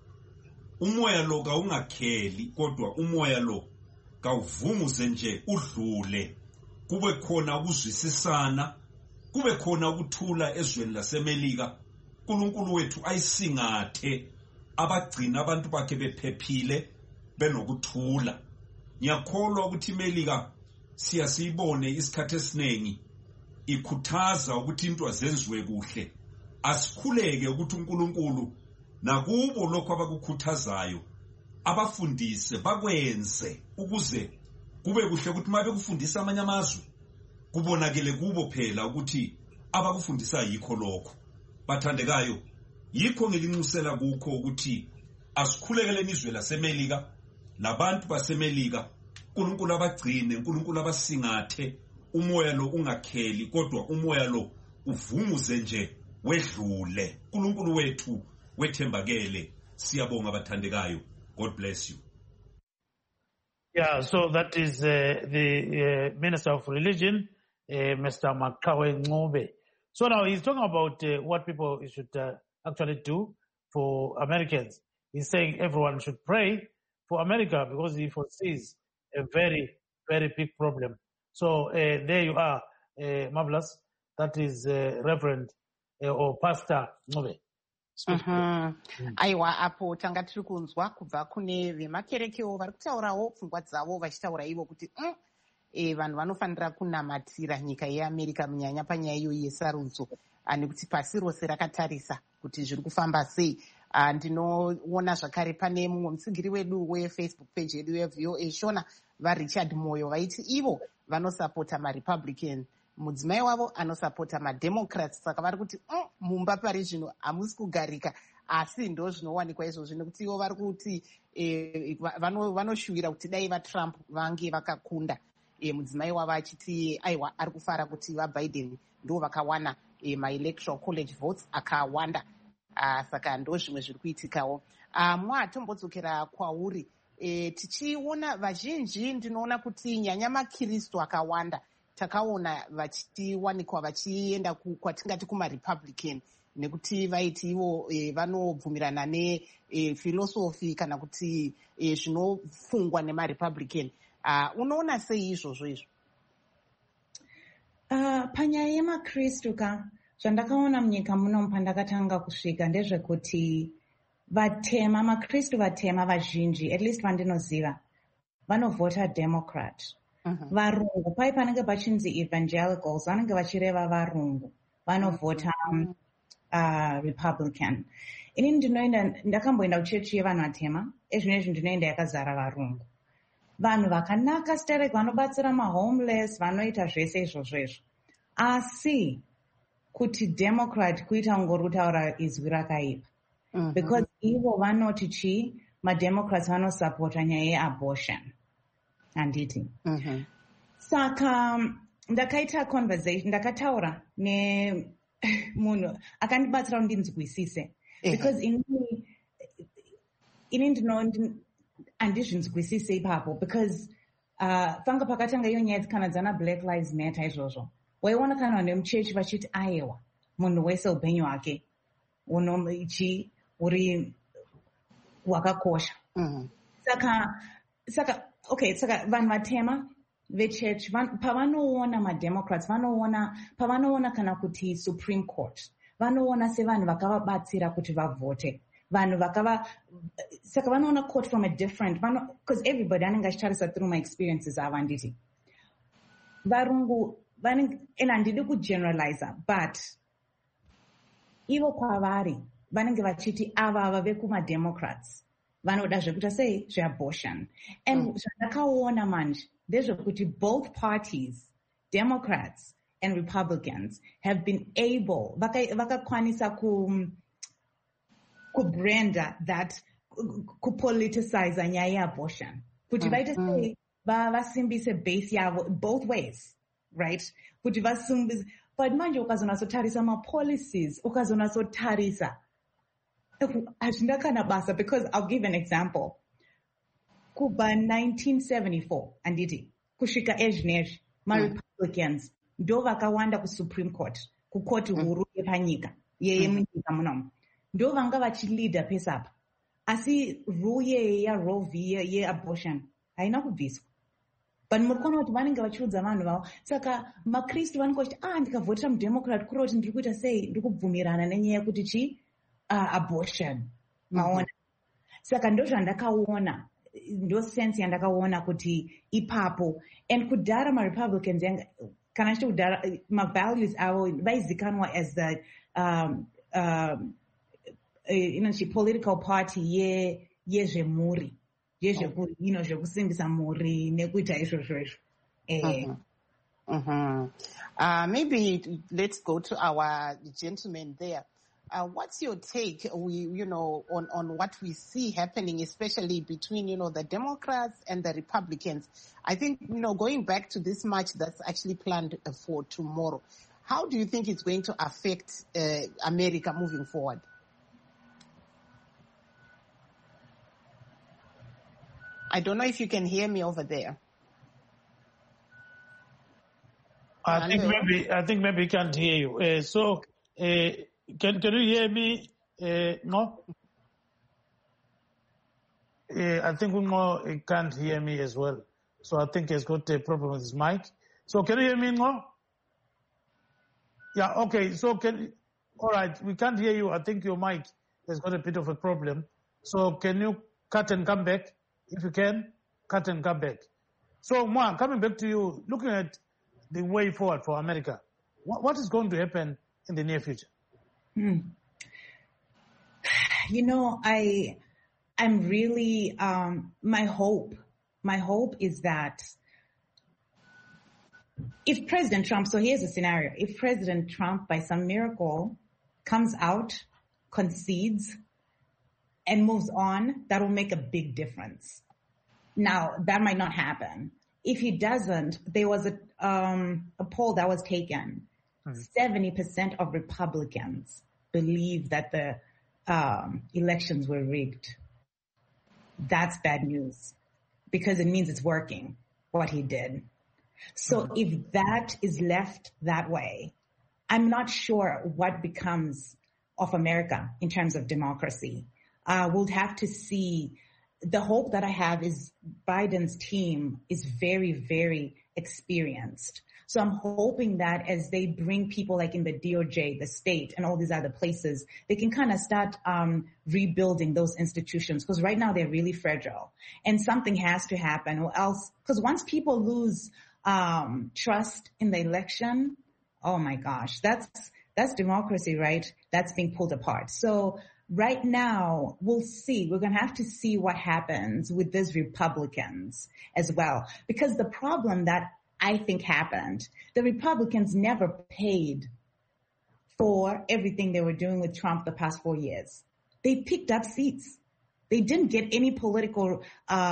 Umoya lo kawungakheli, kodwa umoya lo kawuvunguse nje udlule, kube khona ukuzwisisana, kube khona ukuthula ezweni laseMelika. uNkulunkulu wethu ayisingathe abagcina abantu bakhe bephephile benokuthula. Ngiyakholwa ukuthi iMelika siyasibone isikhathi esinengi ikhuthaza ukuthi into azenziwe kuhle. Asikhuleke ukuthi uNkulunkulu nakubo lokho abakukhuthazayo abafundise bakwenze, ukuze kube kuhle ukuthi mabe kufundisa amanye amazwe kubonakele kubo phela ukuthi abakufundisa yikho lokho. Bathandekayo, yikho ngilinxusela kukho ukuthi asikhulekele izwe laseMelika, labantu baseMelika. uNkulunkulu abagcine, uNkulunkulu abasingathe, umoya lo ungakheli, kodwa umoya lo uvunguze nje wedlule. uNkulunkulu wethu wethembakele. Siyabonga bathandekayo. God bless you. Yeah, so that is the Minister of Religion, Mr. Makhawe Ncube. So now he's talking about what people should actually do for Americans. He's saying everyone should pray for America because he foresees a very, very big problem. So there you are, Marvelous. That is Reverend or Pastor Ncube. Aiwa, apo tanga tiri kunzwa kubva kune vemakerekewo vari kutaurawo pfungwa dzavo vachitaura ivo kuti vanhu vanofanira kunamatira nyika yeAmerica munyanya panyaya iyoyi yesarudzo, nekuti pasi rose rakatarisa kuti zviri kufamba sei. Ndinoona zvakare pane mumwe mutsigiri wedu wefacebook page yedu yeVOA Shona vaRichard Moyo vaiti ivo vanosapota maRepublican, mudzimai wavo anosapota maDemocrats. Saka vari kuti mumba pari zvino hamusi kugarika, asi ndo zvinowanikwa izvozvo, nekuti ivo vari kuti vanoshuwira kuti dai vaTrump vange vakakunda. Mudzimai wavo achiti aiwa ari kufara kuti vaBiden ndo vakawana my-electoral college votes akawanda. Saka ndo zvimwe zviri kuitikawo. Tombodzokera kwauri. Tichiona vazhinji ndinoona kuti nyanya maKristu akawanda takaona vachiwanikwa vachienda kwatingati kuma-Republican nekuti vaiti ivo vanobvumirana nefilosofi kana kuti zvinofungwa nema-Republican. Unoona sei izvozvo izvo? Panyaya yemaKristu zvandakaona munyika muno pandakatanga kusvika ndezvekuti vatema, maKristu vatema vazhinji, at least vandinoziva, vanovhota Democrat. Varungu, pai panenge pachinzi evangelicals, vanenge vachireva varungu, vanovhota Republican. Ini ndakamboenda kuchechi yevanhu vatema, ezvinezvi ndinoenda yakazara varungu. Vanhu vakanaka sterek, vanobatsira mahomeless, vanoita zvese izvozvo. Asi kuti Democrat kuita ngorutaura izwi rakaipa. Because ivo vanoti chi, ma-Democrats vanosupporta nyaya ye-abortion. Handiti. Saka ndakaita conversation, ndakataura nemunhu akandibatsira kuti ndinzwisise. Because ini handizvinzwisise ipapo. Because panga pakatanga iyo nyaya kana dzana Black Lives Matter izvozvo. Waiona kana vanhu vemuchechi vachiti aiwa, munhu wese upenyu hwake uri wakakosha. Saka vanhu vatema vechechi pavanoona ma-Democrats pavanoona kana kuti Supreme Court vanoona sevanhu vakavabatsira kuti vavhote, vanhu saka vanoona court from a different, because everybody anenge achitarisa through my experiences avo handiti. Varungu and handidi kugeneraliza, but ivo kwavari vanenge vachiti ava vekuma-Democrats vanoda zvekuita sei zveabortion. And zvandakaona manje ndezvekuti both parties, Democrats and Republicans, have been able, vakakwanisa kubranda that, kupoliticize nyaya yeabortion. Kuti vaite sei vasimbise base yavo both ways, right? Kuti vasimbise, but manje ukazonatsotarisa ma-policies, ukazonatsotarisa hazvina kana basa, because I'll give an example. Kuba 1974 anditi kusvika ezvinezvi ma-Republicans ndo vakawanda kuSupreme Court, kukoti huru yepanyika yemunyika munomu, ndo vanga vachilida pesapa. Asi rule yaRoe v yeabortion haina kubviswa. But muri kuona kuti vanenge vachiudza vanhu vavo. Saka maKristu vanenge vachiti ndikavhotera muDemocrat kureva kuti ndiri kuita sei, ndiri kubvumirana nenyaya yekuti chi abortion. Maona. Saka ndo zvandakaona, ndo sense yandakaona kuti ipapo. And kudhara ma-Republicans kana chiti kudhara ma-values avo vaizikanwa as the political party yezvemhuri, zvekusimbisa mhuri nekuita izvozvo. Maybe let's go to our gentleman there. What's your take, on what we see happening, especially between, the Democrats and the Republicans? I think, going back to this march that's actually planned for tomorrow, how do you think it's going to affect America moving forward? I don't know if you can hear me over there. I think maybe he can't hear you. Can you hear me? No? I think Ungo can't hear me as well. So I think he's got a problem with his mic. So can you hear me, Ungo? Yeah, okay. So all right, we can't hear you. I think your mic has got a bit of a problem. So can you cut and come back? If you can, cut and come back. So, Moa, coming back to you, looking at the way forward for America, what is going to happen in the near future? I'm really, my hope is that if President Trump, so here's a scenario, if President Trump by some miracle comes out, concedes, and moves on, that will make a big difference. Now, that might not happen. If he doesn't, there was a poll that was taken, 70% of Republicans believe that the elections were rigged. That's bad news because it means it's working, what he did. So if that is left that way, I'm not sure what becomes of America in terms of democracy. We'll have to see. The hope that I have is Biden's team is very, very experienced. So I'm hoping that as they bring people like in the DOJ, the state, and all these other places, they can kind of start rebuilding those institutions, because right now they're really fragile. And something has to happen, or else, because once people lose trust in the election, oh my gosh, that's democracy, right? That's being pulled apart. So right now, we'll see. We're going to have to see what happens with these Republicans as well. Because the problem that I think happened, the Republicans never paid for everything they were doing with Trump the past 4 years. They picked up seats. They didn't get any political,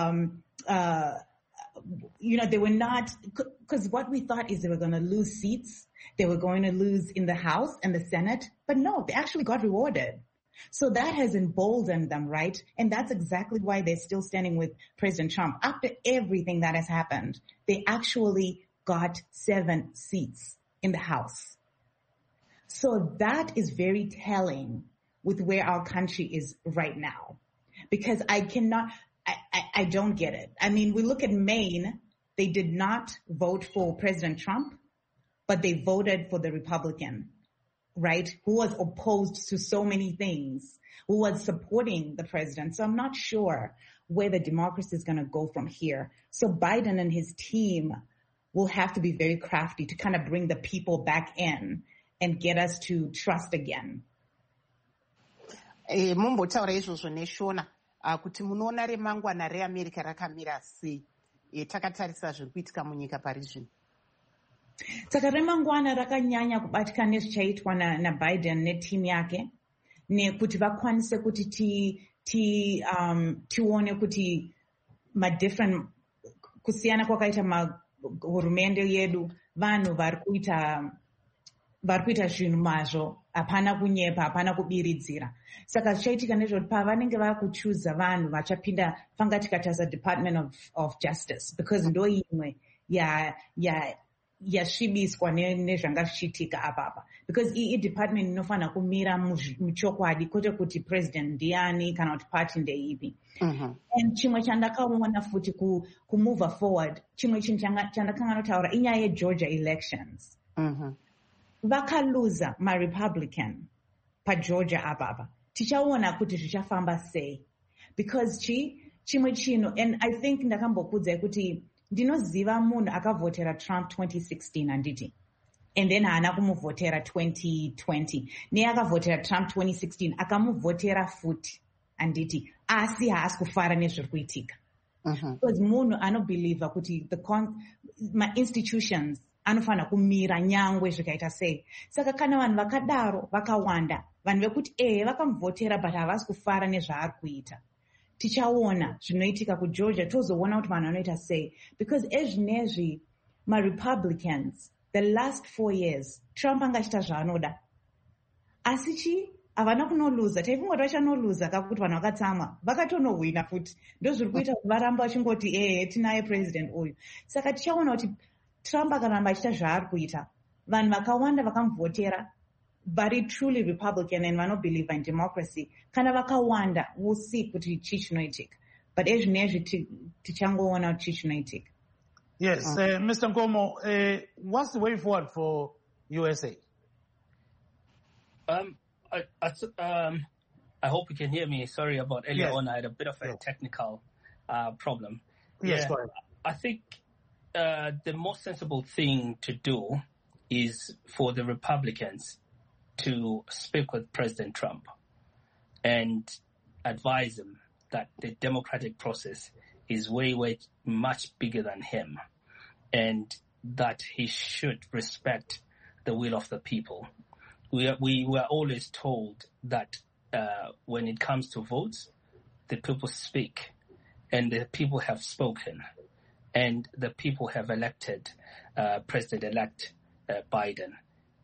they were not, because what we thought is they were going to lose seats. They were going to lose in the House and the Senate. But no, they actually got rewarded. So that has emboldened them, right? And that's exactly why they're still standing with President Trump. After everything that has happened, they actually got 7 seats in the House. So that is very telling with where our country is right now. Because I don't get it. I mean, we look at Maine, they did not vote for President Trump, but they voted for the Republican, right, who was opposed to so many things, who was supporting the president. So I'm not sure where the democracy is going to go from here. So Biden and his team will have to be very crafty to kind of bring the people back in and get us to trust again. Mumbotaura izvozvo neshona kuti munoona remangwana reAmerica rakamira sei? Takatarisa zviri kuitika munyika pari zvino. Saka remangwana rakanyanya kubatika nezvichaitwa naBiden netimu yake, nekuti vakwanise kuti tione kuti madifferent kusiyana kwakaita hurumende yedu, vanhu vari kuita zvinhu mazvo, hapana kunyepa, hapana kubiridzira. Saka zvichaitika nezvekuti pavanenge vakuchuza vanhu vachapinda fanga tikatasa Department of Justice, because ndo imwe yasvibiswa nezvanga zvichiitika apapa, because department inofanira kumira muchokwadi, kwete kuti president ndiani kana kuti party ndeipi. And chimwe chandakaona futi kumove forward, chimwe chinhu chandakanga notaura inyaya yeGeorgia elections. Vakaluza maRepublican paGeorgia apapa. Tichaona kuti zvichafamba sei, because chimwe chinhu, and I think ndakambokudza kuti ndinoziva munhu akavhotera Trump 2016 handiti, and then haana kumuvhotera 2020. Neakavhotera Trump 2016 akamuvhotera futi handiti, asi haasi kufara nezviri kuitika. Because munhu anobhelieva kuti ma-institutions anofanira kumira nyangwe zvikaita sei. Saka kana vanhu vakadaro vakawanda, vanhu vekuti vakamuvhotera but havasi kufara nezvaari kuita, tichaona zvinoitika kuGeorgia, tozoona kuti vanhu vanoita sei. Because ezvinezvi maRepublicans the last 4 years Trump angachita zvaanoda, asi havana kunoluza. Taifunga kuti vachanoluza kakuti vanhu vakatsamwa, vakatonohwina futi. Ndo zviri kuita kuti varamba vachingoti tinaye president uyu. Saka tichaona kuti Trump akaramba achita zvaari kuita, vanhu vakawanda vakamuvhotera vari truly Republican and vanobelieve in democracy, kana vakawanda, we'll see kuti chii chinoitika. But ezvinezvi tichangoona kuti chii chinoitika. Yes, Mr. Nkomo, what's the way forward for USA? I hope you can hear me. Sorry about earlier on. I had a bit of a technical problem. Yes, go ahead. I think the most sensible thing to do is for the Republicans to speak with President Trump and advise him that the democratic process is way, way much bigger than him, and that he should respect the will of the people. We were always told that when it comes to votes, the people speak, and the people have spoken, and the people have elected President-elect Biden.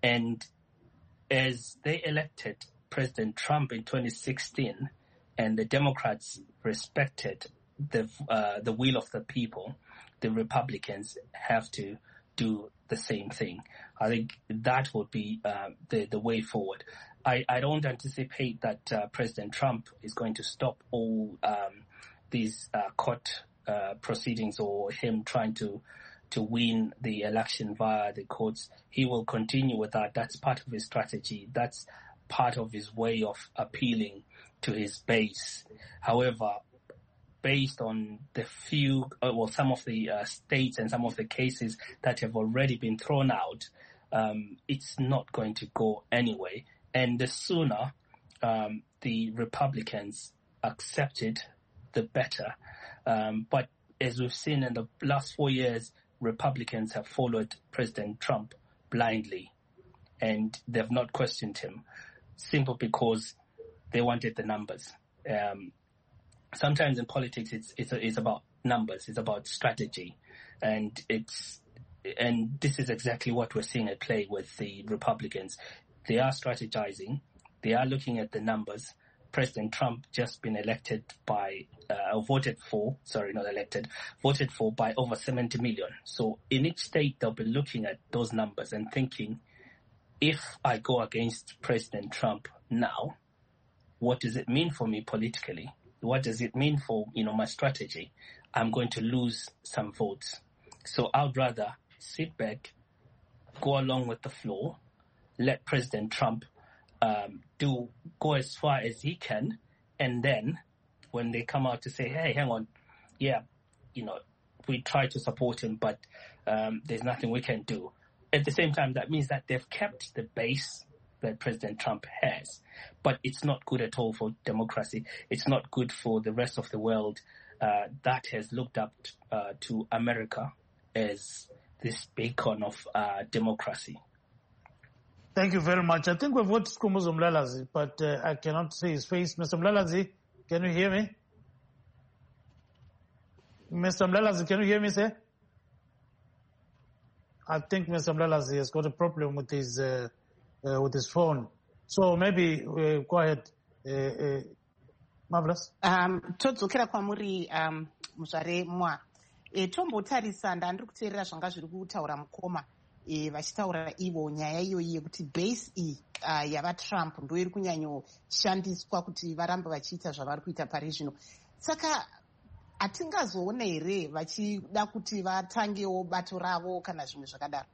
And as they elected President Trump in 2016, and the Democrats respected the will of the people, the Republicans have to do the same thing. I think that would be the way forward. I don't anticipate that President Trump is going to stop all these court proceedings or him trying to win the election via the courts. He will continue with that. That's part of his strategy. That's part of his way of appealing to his base. However, based on the some of the states and some of the cases that have already been thrown out, it's not going to go anywhere. And the sooner the Republicans accept it, the better. But as we've seen in the last 4 years, Republicans have followed President Trump blindly, and they've not questioned him, simply because they wanted the numbers. Sometimes in politics, it's about numbers, it's about strategy, and this is exactly what we're seeing at play with the Republicans. They are strategizing, they are looking at the numbers. President Trump just been voted for by over 70 million. So in each state, they'll be looking at those numbers and thinking, if I go against President Trump now, what does it mean for me politically? What does it mean for, my strategy? I'm going to lose some votes. So I'd rather sit back, go along with the flow, let President Trump go as far as he can, and then when they come out to say, hey, hang on, we try to support him, but there's nothing we can do. At the same time, that means that they've kept the base that President Trump has, but it's not good at all for democracy. It's not good for the rest of the world that has looked up to America as this beacon of democracy. Thank you very much. I think we've got Skumuzo Mlalazi, but I cannot see his face. Mr. Mlalazi, can you hear me? Mr. Mlalazi, can you hear me, sir? I think Mr. Mlalazi has got a problem with his phone. So maybe go ahead. Marvelous. Todzokera kwamuri muzvare mwa. Tombotarisa ndandiri kuteerera zvanga zviri kutaura mukoma. Vachitaura ivo nyaya iyoyi yekuti base iyi yavatrump ndo iri kunyanyoshandiswa kuti varambe vachiita zvavari kuita pari zvino. Saka hatingazoona here vachida kuti vatangewo bato ravo kana zvimwe zvakadaro?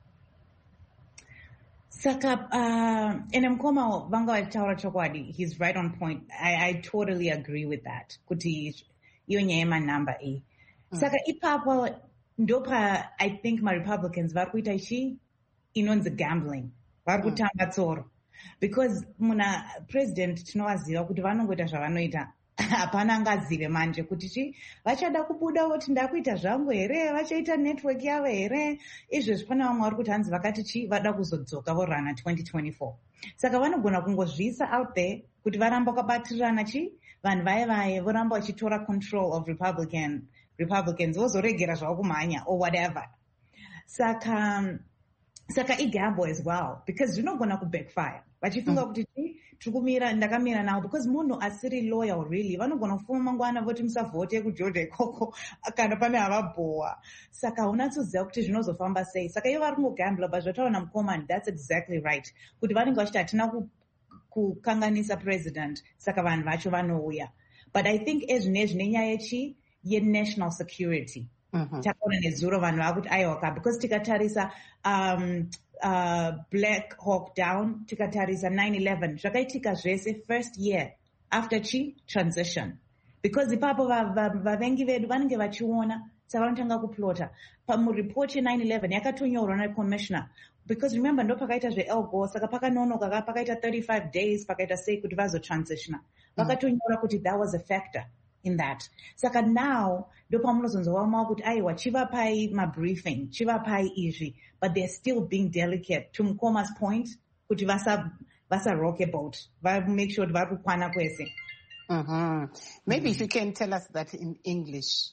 Saka ene mukoma vanga vachitaura chokwadi. He's right on point. I totally agree with that, kuti iyo nyaya yemanhamba iyi. Saka ipapo ndopa I think my Republicans vari kuita ichi inonzi gambling, vari kutamba tsoro, because muna president tinovaziva kuti vanongoita zvavanoita. Hapana angazive manje kuti chi vachada kubuda voti ndakuita zvangu here, vachaita network yavo here. Izvezvi pana vamwe vari kuti hanzi vakati chi vada kuzodzoka vorana 2024. Saka vanogona kungozviisa out there kuti varamba kwabatirirana chi vanhu vaye voramba vachitora control of Republicans vozoregera zvavo kumhanya or whatever. Saka igamble as well, because zvinogona kubackfire. Vachifunga kuti ndakamira nawo, because munhu asiri loyal really vanogona kufuma mangwana voti musavhote kugeorgia ikoko kana pane havabhowa. Saka haunatsoziva kuti zvinozofamba sei. Saka ivo vari kungogambla, but zvataura mukoma, that's exactly right, kuti vanenge vachiti hatina kukanganisa president, saka vanhu vacho vanouya. But I think ezvinezvi nenyaya yechi ye-national security. Takaona nezuro vanhu vakuti aiwaka, because tikatarisa Black Hawk Down, tikatarisa 9/11, zvakaitika zvese first year after transition. Because ipapo vavengi vedu vanenge vachiona, saka vanotanga kuplota. Pamureport ye-9/11 yakatonyorwa na-commissioner. Because remember, ndo pakaita zve-El Gore, saka pakanonoka pakaita 35 days pakaita sei kuti vazotransitioner. Vakatonyora kuti that was a factor in that. Saka now, ndo pamunozonzwa kuti aiwa chivapai mabriefing, chivapai izvi, but they're still being delicate. To Mukoma's point, kuti vasa rock a boat. Make sure vari kukwana kwese. Maybe if you can tell us that in English.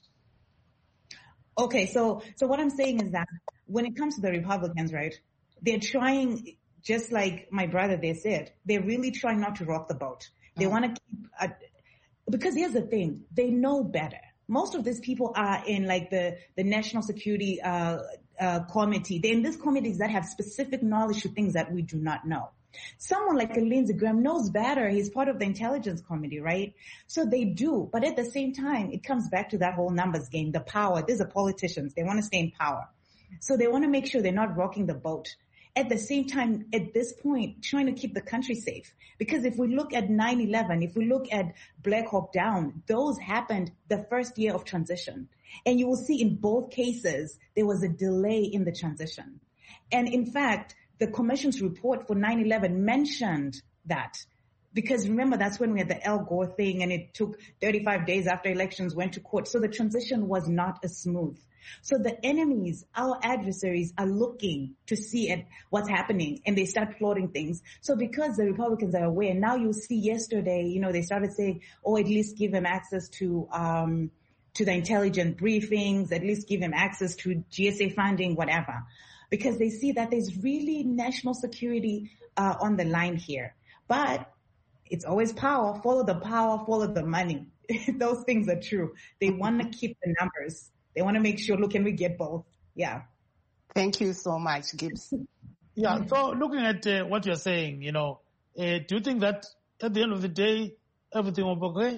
Okay, so what I'm saying is that when it comes to the Republicans, right, they're trying just like my brother there said, they're really trying not to rock the boat. They want to keep, because here's the thing, they know better. Most of these people are in like the National Security Committee. They're in these committees that have specific knowledge to things that we do not know. Someone like a Lindsey Graham knows better. He's part of the Intelligence Committee, right? So they do. But at the same time, it comes back to that whole numbers game, the power. These are politicians. They want to stay in power. So they want to make sure they're not rocking the boat. At the same time, at this point, trying to keep the country safe. Because if we look at 9/11, if we look at Black Hawk Down, those happened the first year of transition. And you will see in both cases, there was a delay in the transition. And in fact, the commission's report for 9/11 mentioned that. Because remember, that's when we had the Al Gore thing and it took 35 days after elections went to court. So the transition was not as smooth. So the enemies, our adversaries, are looking to see at what's happening and they start plotting things. So because the Republicans are aware, now you'll see yesterday, they started saying, at least give him access to the intelligence briefings, at least give him access to GSA funding, whatever. Because they see that there's really national security on the line here. But it's always power, follow the money. Those things are true. They want to keep the numbers. They want to make sure, look, can we get both? Yeah. Thank you so much, Gibbs. Yeah, so looking at what you're saying, do you think that at the end of the day, everything will be okay?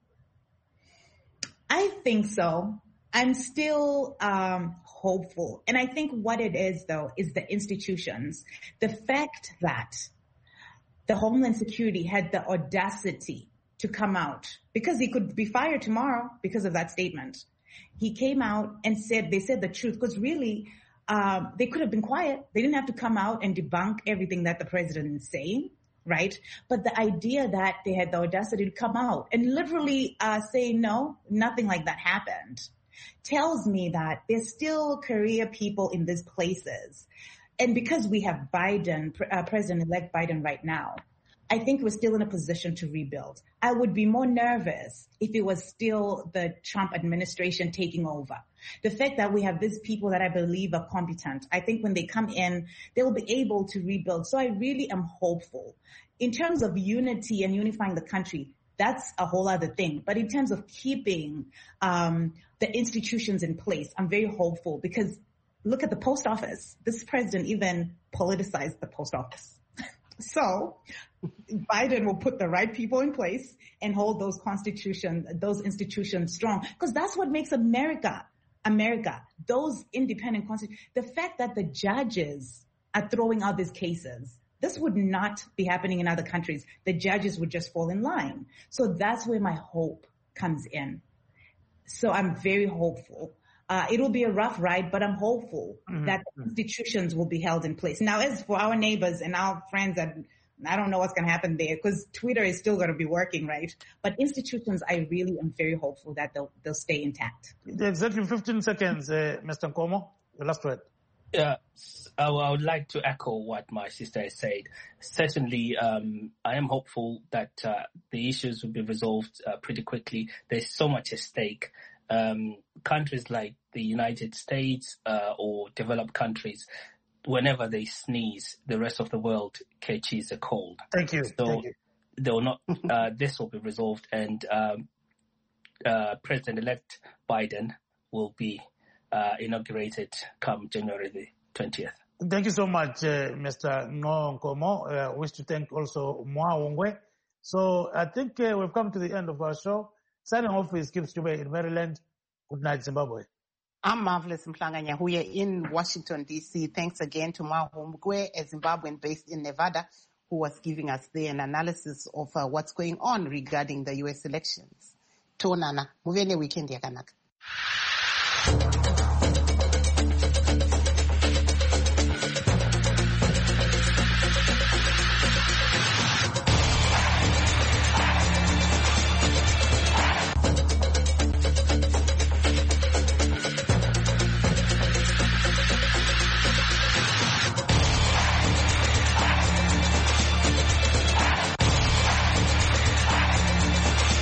I think so. I'm still hopeful. And I think what it is, though, is the institutions. The fact that the Homeland Security had the audacity to come out, because he could be fired tomorrow because of that statement. He came out and they said the truth, because really, they could have been quiet. They didn't have to come out and debunk everything that the president is saying, right? But the idea that they had the audacity to come out and literally say, no, nothing like that happened, tells me that there's still career people in these places. And because we have Biden, President-elect Biden right now, I think we're still in a position to rebuild. I would be more nervous if it was still the Trump administration taking over. The fact that we have these people that I believe are competent, I think when they come in, they will be able to rebuild. So I really am hopeful. In terms of unity and unifying the country, that's a whole other thing. But in terms of keeping the institutions in place, I'm very hopeful, because look at the post office. This president even politicized the post office. So Biden will put the right people in place and hold those institutions strong, because that's what makes America. Those independent constitutions. The fact that the judges are throwing out these cases, this would not be happening in other countries. The judges would just fall in line. So that's where my hope comes in. So I'm very hopeful. It will be a rough ride, but I'm hopeful that institutions will be held in place. Now, as for our neighbors and our friends, I don't know what's going to happen there, because Twitter is still going to be working, right? But institutions, I really am very hopeful that they'll stay intact. Exactly 15 seconds, Mr. Nkomo, your last word. Yeah, I would like to echo what my sister has said. Certainly, I am hopeful that the issues will be resolved pretty quickly. There's so much at stake. Countries like the United States or developed countries, whenever they sneeze, the rest of the world catches a cold. Thank you. So they will not. This will be resolved, and President-elect Biden will be inaugurated come January the 20th. Thank you so much, Mr. Nkomo. I wish to thank also Moa Wongwe. So I think we've come to the end of our show. Signing off is Gibbs Jube in Maryland. Good night, Zimbabwe. I'm Marvelous Mhlanga Nyahuye in Washington, D.C. Thanks again to Moa Wongwe, a Zimbabwean based in Nevada, who was giving us an analysis of what's going on regarding the U.S. elections. Tonana, muvene weekend yakanaka.